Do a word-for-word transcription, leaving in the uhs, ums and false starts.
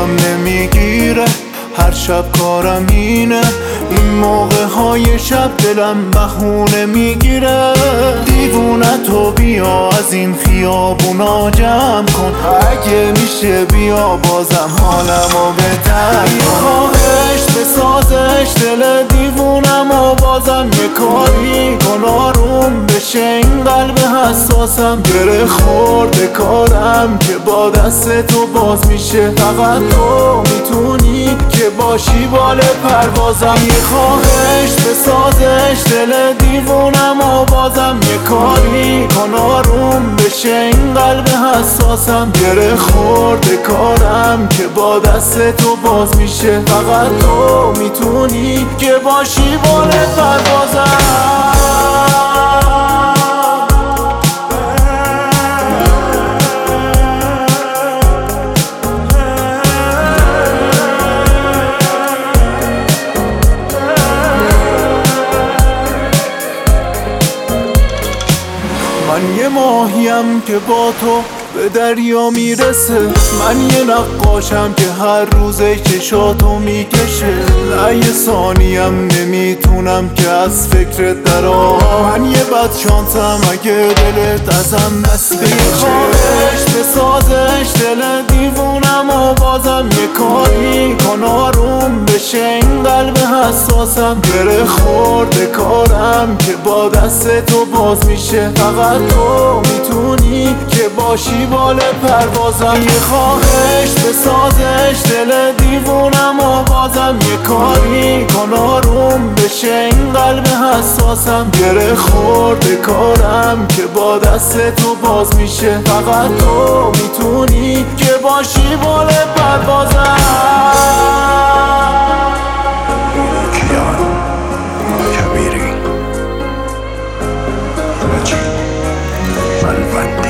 خوابم نمیگیره، هر شب کارم اینه، این موقع های شب دلم بهونه میگیره. دیوونه تو بیا از این خیابونا جمع کن، اگه میشه بیا بازم حالمو بهتر کن. خواهش بسازش دل دیوونم و بازم یه کاری کن آروم بشه این قلب حساسم. گره خورده کارم که با دست تو باز میشه، فقط تو میتونی که باشی بال پروازم. یه خواهش بسازش دل دیوونم و بازم یه کاری کن آروم بشه این قلب حساسم. گره خورده کارم که با دست تو باز میشه، فقط تو میتونی که باشی بال پروازم. من یه ماهیم که با تو به دریا میرسه، من یه نقاشم که هر روزه چشاتو میکشه. نه یه ثانیم نمیتونم که از فکرت درام، من یه بد شانسم اگه دلت ازم دست بگیره. خواهش بسازش دل دیوونم و بازم یه کاری کن آروم بشه این قلب حساسم. گره خورده کارم که با دست تو باز میشه، فقط تو میتونی که باشی بال پروازم. یه خواهش بسازش دل دیوونم و بازم یه کاری کن آروم بشه این قلب حساسم. گره خورده کارم که با دست تو باز میشه، فقط تو میتونی که باشی بال پروازم. کیان کبیری رجی ملوند